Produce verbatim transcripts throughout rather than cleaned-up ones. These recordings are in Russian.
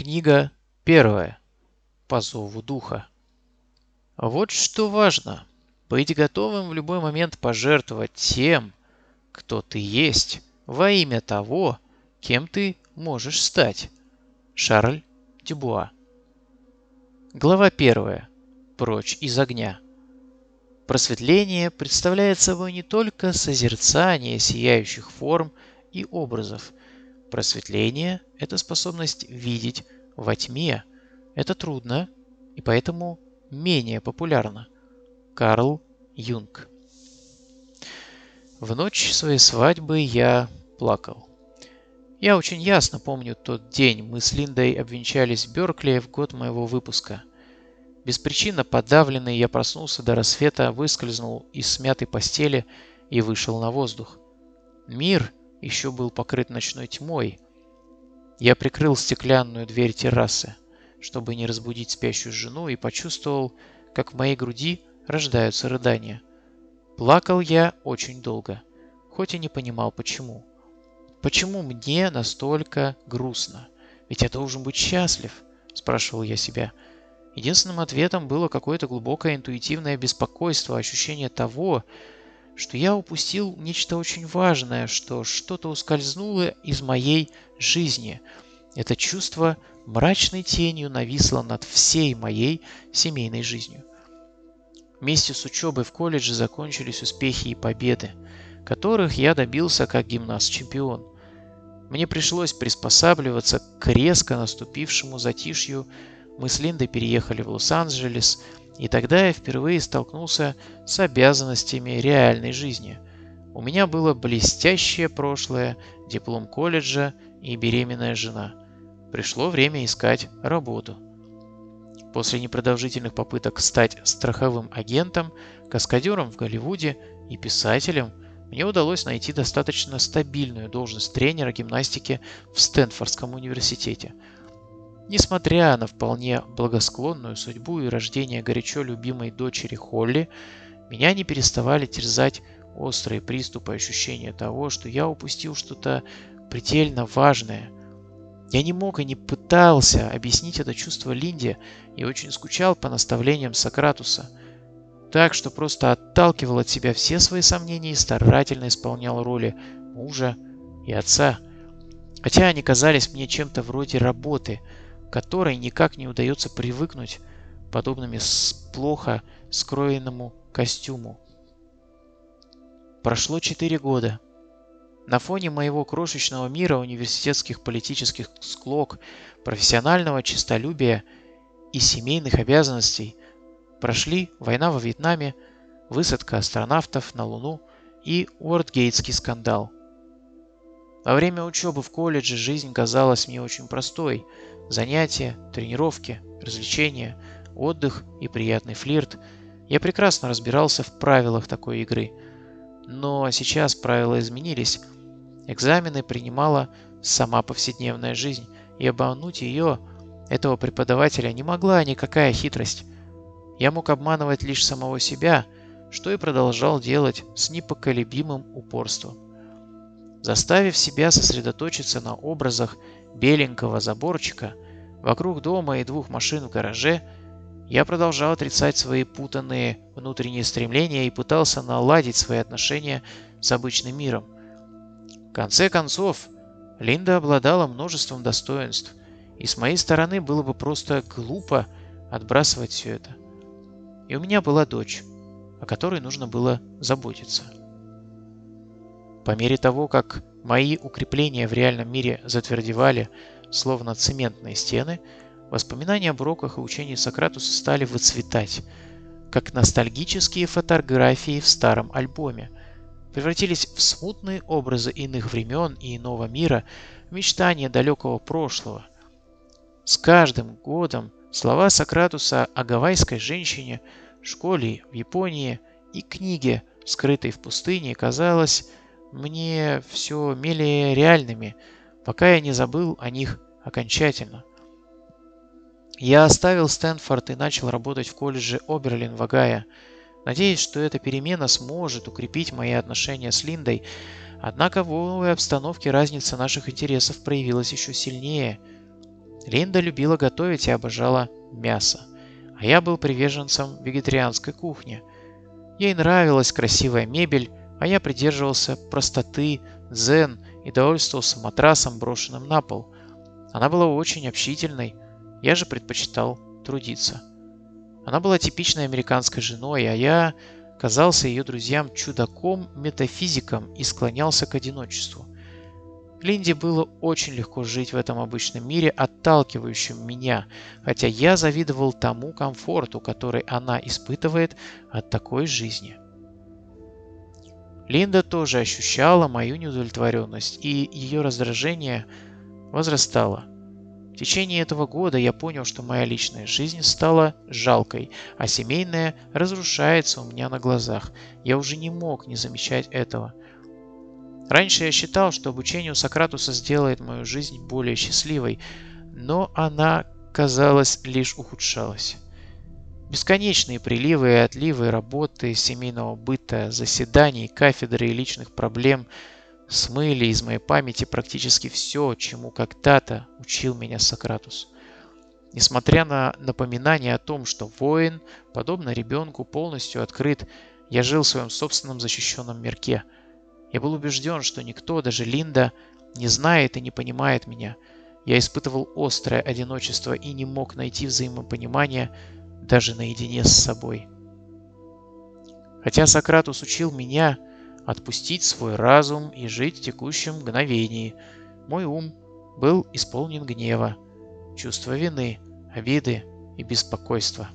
Книга первая. По зову духа. Вот что важно. Быть готовым в любой момент пожертвовать тем, кто ты есть, во имя того, кем ты можешь стать. Шарль Дюбуа. Глава первая. Прочь из огня. Просветление представляет собой не только созерцание сияющих форм и образов. Просветление – это способность видеть во тьме. Это трудно и поэтому менее популярно. Карл Юнг. В ночь своей свадьбы я плакал. Я очень ясно помню тот день. Мы с Линдой обвенчались в Беркли в год моего выпуска. Беспричинно подавленный, я проснулся до рассвета, выскользнул из смятой постели и вышел на воздух. Мир еще был покрыт ночной тьмой. Я прикрыл стеклянную дверь террасы, чтобы не разбудить спящую жену, и почувствовал, как в моей груди рождаются рыдания. Плакал я очень долго, хоть и не понимал, почему. Почему мне настолько грустно? Ведь я должен быть счастлив, спрашивал я себя. Единственным ответом было какое-то глубокое интуитивное беспокойство, ощущение того, что я упустил нечто очень важное, что что-то ускользнуло из моей жизни. Это чувство мрачной тенью нависло над всей моей семейной жизнью. Вместе с учебой в колледже закончились успехи и победы, которых я добился как гимнаст-чемпион. Мне пришлось приспосабливаться к резко наступившему затишью. Мы с Линдой переехали в Лос-Анджелес, и тогда я впервые столкнулся с обязанностями реальной жизни. У меня было блестящее прошлое, диплом колледжа и беременная жена. Пришло время искать работу. После непродолжительных попыток стать страховым агентом, каскадером в Голливуде и писателем, мне удалось найти достаточно стабильную должность тренера гимнастики в Стэнфордском университете. Несмотря на вполне благосклонную судьбу и рождение горячо любимой дочери Холли, меня не переставали терзать острые приступы ощущения того, что я упустил что-то предельно важное. Я не мог и не пытался объяснить это чувство Линде и очень скучал по наставлениям Сократуса, так что просто отталкивал от себя все свои сомнения и старательно исполнял роли мужа и отца, хотя они казались мне чем-то вроде работы, которой никак не удается привыкнуть, подобными плохо скроенному костюму. Прошло четыре года. На фоне моего крошечного мира университетских политических склок, профессионального честолюбия и семейных обязанностей прошли война во Вьетнаме, высадка астронавтов на Луну и Уортгейтский скандал. Во время учебы в колледже жизнь казалась мне очень простой. Занятия, тренировки, развлечения, отдых и приятный флирт. Я прекрасно разбирался в правилах такой игры. Но сейчас правила изменились. Экзамены принимала сама повседневная жизнь, и обмануть ее, этого преподавателя, не могла никакая хитрость. Я мог обманывать лишь самого себя, что и продолжал делать с непоколебимым упорством. Заставив себя сосредоточиться на образах беленького заборчика вокруг дома и двух машин в гараже, я продолжал отрицать свои путанные внутренние стремления и пытался наладить свои отношения с обычным миром. В конце концов, Линда обладала множеством достоинств, и с моей стороны было бы просто глупо отбрасывать все это. И у меня была дочь, о которой нужно было заботиться. По мере того, как мои укрепления в реальном мире затвердевали, словно цементные стены, воспоминания об уроках и учении Сократуса стали выцветать, как ностальгические фотографии в старом альбоме, превратились в смутные образы иных времен и иного мира, мечтания далекого прошлого. С каждым годом слова Сократуса о гавайской женщине, школе в Японии и книге, скрытой в пустыне, казалось мне все менее реальными, пока я не забыл о них окончательно. Я оставил Стэнфорд и начал работать в колледже Оберлин в Огайо, надеясь, что эта перемена сможет укрепить мои отношения с Линдой, однако в новой обстановке разница наших интересов проявилась еще сильнее. Линда любила готовить и обожала мясо, а я был приверженцем вегетарианской кухни. Ей нравилась красивая мебель, а я придерживался простоты, дзен и довольствовался матрасом, брошенным на пол. Она была очень общительной, я же предпочитал трудиться. Она была типичной американской женой, а я казался ее друзьям чудаком-метафизиком и склонялся к одиночеству. Линде было очень легко жить в этом обычном мире, отталкивающем меня, хотя я завидовал тому комфорту, который она испытывает от такой жизни. Линда тоже ощущала мою неудовлетворенность, и ее раздражение возрастало. В течение этого года я понял, что моя личная жизнь стала жалкой, а семейная разрушается у меня на глазах. Я уже не мог не замечать этого. Раньше я считал, что обучение у Сократуса сделает мою жизнь более счастливой, но она, казалось, лишь ухудшалась. Бесконечные приливы и отливы работы, семейного быта, заседаний, кафедры и личных проблем смыли из моей памяти практически все, чему когда-то учил меня Сократус. Несмотря на напоминание о том, что воин, подобно ребенку, полностью открыт, я жил в своем собственном защищенном мирке. Я был убежден, что никто, даже Линда, не знает и не понимает меня. Я испытывал острое одиночество и не мог найти взаимопонимания даже наедине с собой. Хотя Сократус учил меня отпустить свой разум и жить в текущем мгновении, мой ум был исполнен гнева, чувства вины, обиды и беспокойства.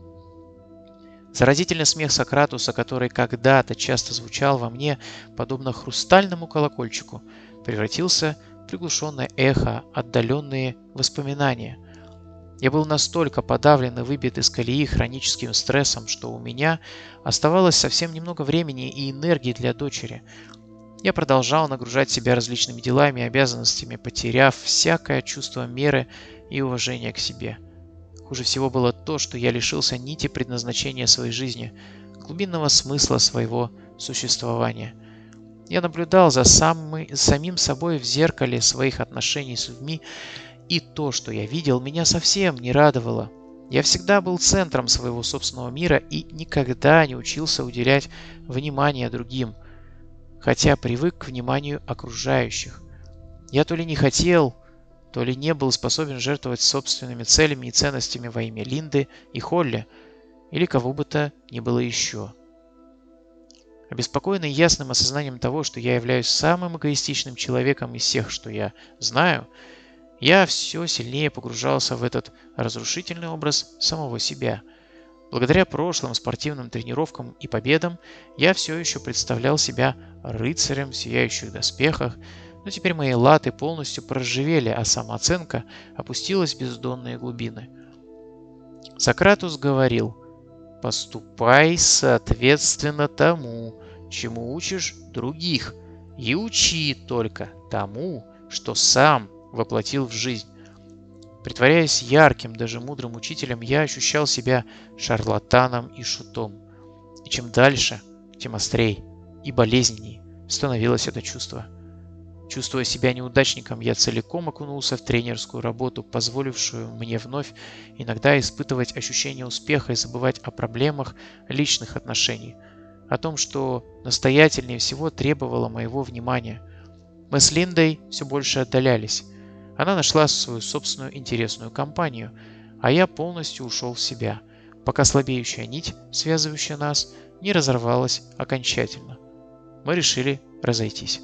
Заразительный смех Сократуса, который когда-то часто звучал во мне, подобно хрустальному колокольчику, превратился в приглушенное эхо, отдаленные воспоминания. Я был настолько подавлен и выбит из колеи хроническим стрессом, что у меня оставалось совсем немного времени и энергии для дочери. Я продолжал нагружать себя различными делами и обязанностями, потеряв всякое чувство меры и уважения к себе. Хуже всего было то, что я лишился нити предназначения своей жизни, глубинного смысла своего существования. Я наблюдал за самый, самим собой в зеркале своих отношений с людьми, и то, что я видел, меня совсем не радовало. Я всегда был центром своего собственного мира и никогда не учился уделять внимание другим, хотя привык к вниманию окружающих. Я то ли не хотел, то ли не был способен жертвовать собственными целями и ценностями во имя Линды и Холли, или кого бы то ни было еще. Обеспокоенный ясным осознанием того, что я являюсь самым эгоистичным человеком из всех, что я знаю, я все сильнее погружался в этот разрушительный образ самого себя. Благодаря прошлым спортивным тренировкам и победам я все еще представлял себя рыцарем в сияющих доспехах, но теперь мои латы полностью проржавели, а самооценка опустилась в бездонные глубины. Сократус говорил: «Поступай соответственно тому, чему учишь других, и учи только тому, что сам воплотил в жизнь». Притворяясь ярким, даже мудрым учителем, я ощущал себя шарлатаном и шутом. И чем дальше, тем острей и болезненней становилось это чувство. Чувствуя себя неудачником, я целиком окунулся в тренерскую работу, позволившую мне вновь иногда испытывать ощущение успеха и забывать о проблемах личных отношений, о том, что настоятельнее всего требовало моего внимания. Мы с Линдой все больше отдалялись. Она нашла свою собственную интересную компанию, а я полностью ушел в себя, пока слабеющая нить, связывающая нас, не разорвалась окончательно. Мы решили разойтись.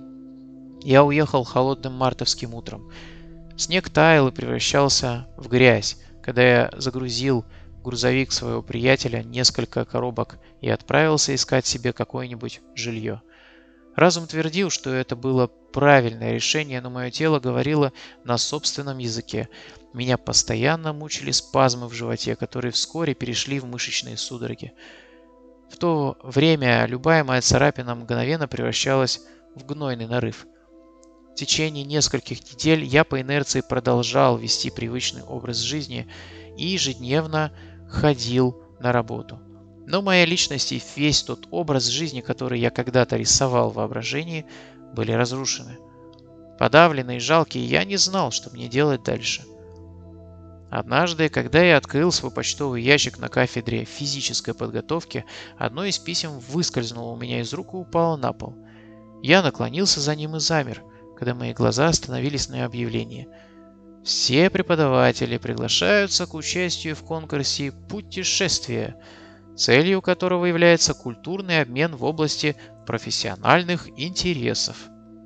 Я уехал холодным мартовским утром. Снег таял и превращался в грязь, когда я загрузил в грузовик своего приятеля несколько коробок и отправился искать себе какое-нибудь жилье. Разум твердил, что это было правильное решение, но мое тело говорило на собственном языке. Меня постоянно мучили спазмы в животе, которые вскоре перешли в мышечные судороги. В то время любая моя царапина мгновенно превращалась в гнойный нарыв. В течение нескольких недель я по инерции продолжал вести привычный образ жизни и ежедневно ходил на работу. Но моя личность и весь тот образ жизни, который я когда-то рисовал в воображении, были разрушены. Подавленный и жалкий, я не знал, что мне делать дальше. Однажды, когда я открыл свой почтовый ящик на кафедре физической подготовки, одно из писем выскользнуло у меня из рук и упало на пол. Я наклонился за ним и замер, когда мои глаза остановились на объявлении. Все преподаватели приглашаются к участию в конкурсе «Путешествия», целью которого является культурный обмен в области профессиональных интересов.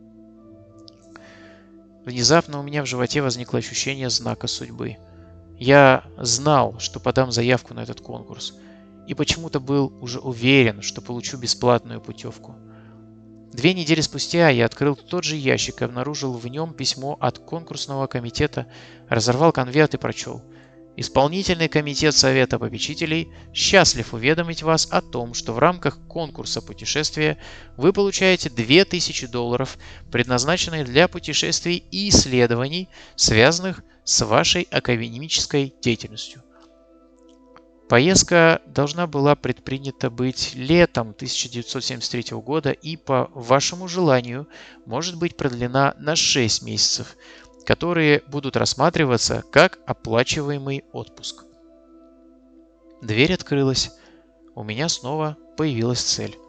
Внезапно у меня в животе возникло ощущение знака судьбы. Я знал, что подам заявку на этот конкурс, и почему-то был уже уверен, что получу бесплатную путевку. Две недели спустя я открыл тот же ящик и обнаружил в нем письмо от конкурсного комитета, разорвал конверт и прочел. Исполнительный комитет Совета попечителей счастлив уведомить вас о том, что в рамках конкурса путешествия вы получаете две тысячи долларов, предназначенные для путешествий и исследований, связанных с вашей академической деятельностью. Поездка должна была предпринята быть летом тысяча девятьсот семьдесят третьего года и, по вашему желанию, может быть продлена на шесть месяцев, которые будут рассматриваться как оплачиваемый отпуск. Дверь открылась. У меня снова появилась цель.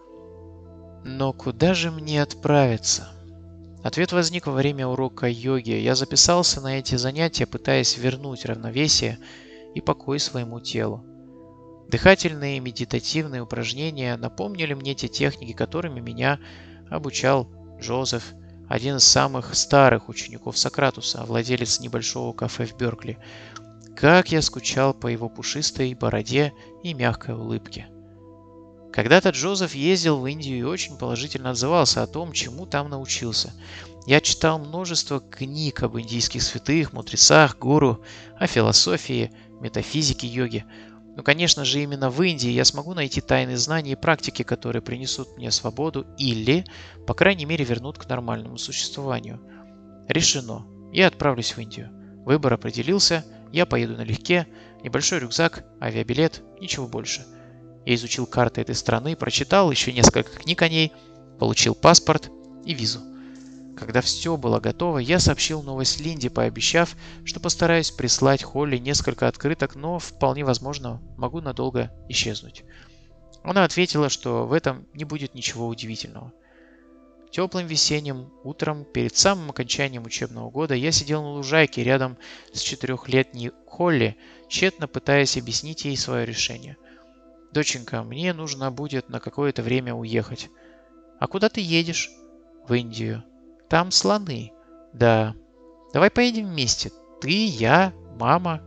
Но куда же мне отправиться? Ответ возник во время урока йоги. Я записался на эти занятия, пытаясь вернуть равновесие и покой своему телу. Дыхательные и медитативные упражнения напомнили мне те техники, которыми меня обучал Джозеф, один из самых старых учеников Сократуса, владелец небольшого кафе в Беркли. Как я скучал по его пушистой бороде и мягкой улыбке. Когда-то Джозеф ездил в Индию и очень положительно отзывался о том, чему там научился. Я читал множество книг об индийских святых, мудрецах, гуру, о философии, метафизике, йоге. Но, конечно же, именно в Индии я смогу найти тайные знания и практики, которые принесут мне свободу или, по крайней мере, вернут к нормальному существованию. Решено. Я отправлюсь в Индию. Выбор определился. Я поеду налегке. Небольшой рюкзак, авиабилет, ничего больше. Я изучил карты этой страны, прочитал еще несколько книг о ней, получил паспорт и визу. Когда все было готово, я сообщил новость Линде, пообещав, что постараюсь прислать Холли несколько открыток, но, вполне возможно, могу надолго исчезнуть. Она ответила, что в этом не будет ничего удивительного. Теплым весенним утром, перед самым окончанием учебного года, я сидел на лужайке рядом с четырехлетней Холли, тщетно пытаясь объяснить ей свое решение. «Доченька, мне нужно будет на какое-то время уехать». «А куда ты едешь?» «В Индию». «Там слоны». «Да». «Давай поедем вместе. Ты, я, мама».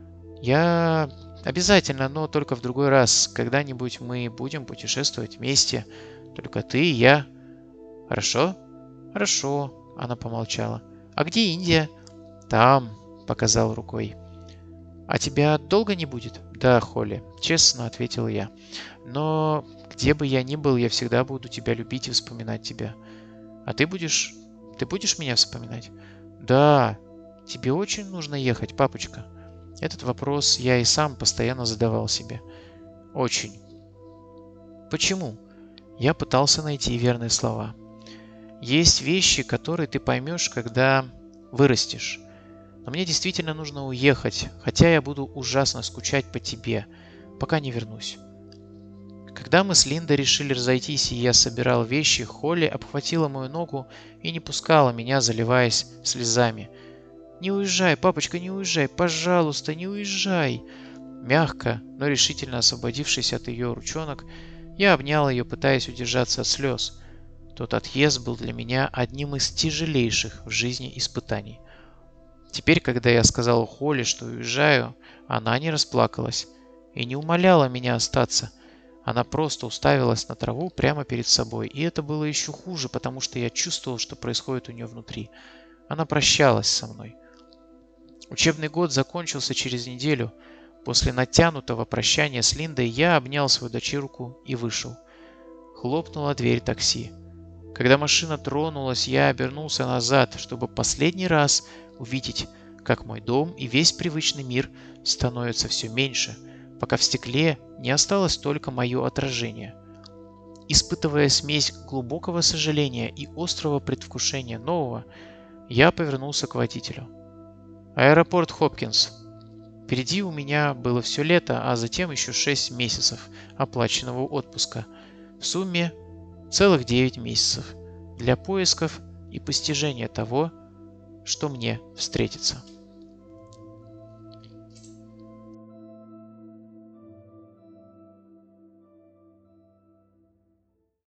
«Я... Обязательно, но только в другой раз. Когда-нибудь мы будем путешествовать вместе. Только ты и я». «Хорошо?» «Хорошо», — она помолчала. «А где Индия?» «Там», — показал рукой. «А тебя долго не будет?» «Да, Холли», — честно ответил я. «Но где бы я ни был, я всегда буду тебя любить и вспоминать тебя. А ты будешь... Ты будешь меня вспоминать?» «Да. Тебе очень нужно ехать, папочка?» Этот вопрос я и сам постоянно задавал себе. «Очень». «Почему?» Я пытался найти верные слова. «Есть вещи, которые ты поймешь, когда вырастешь. Но мне действительно нужно уехать, хотя я буду ужасно скучать по тебе, пока не вернусь». Когда мы с Линдой решили разойтись, и я собирал вещи, Холли обхватила мою ногу и не пускала меня, заливаясь слезами. «Не уезжай, папочка, не уезжай, пожалуйста, не уезжай!» Мягко, но решительно освободившись от ее ручонок, я обнял ее, пытаясь удержаться от слез. Тот отъезд был для меня одним из тяжелейших в жизни испытаний. Теперь, когда я сказал Холли, что уезжаю, она не расплакалась и не умоляла меня остаться. Она просто уставилась на траву прямо перед собой, и это было еще хуже, потому что я чувствовал, что происходит у нее внутри. Она прощалась со мной. Учебный год закончился через неделю. После натянутого прощания с Линдой я обнял свою дочурку и вышел. Хлопнула дверь такси. Когда машина тронулась, я обернулся назад, чтобы последний раз увидеть, как мой дом и весь привычный мир становятся все меньше, пока в стекле не осталось только мое отражение. Испытывая смесь глубокого сожаления и острого предвкушения нового, я повернулся к водителю. «Аэропорт Хопкинс». Впереди у меня было все лето, а затем еще шесть месяцев оплаченного отпуска. В сумме целых девять месяцев для поисков и постижения того, что мне встретится.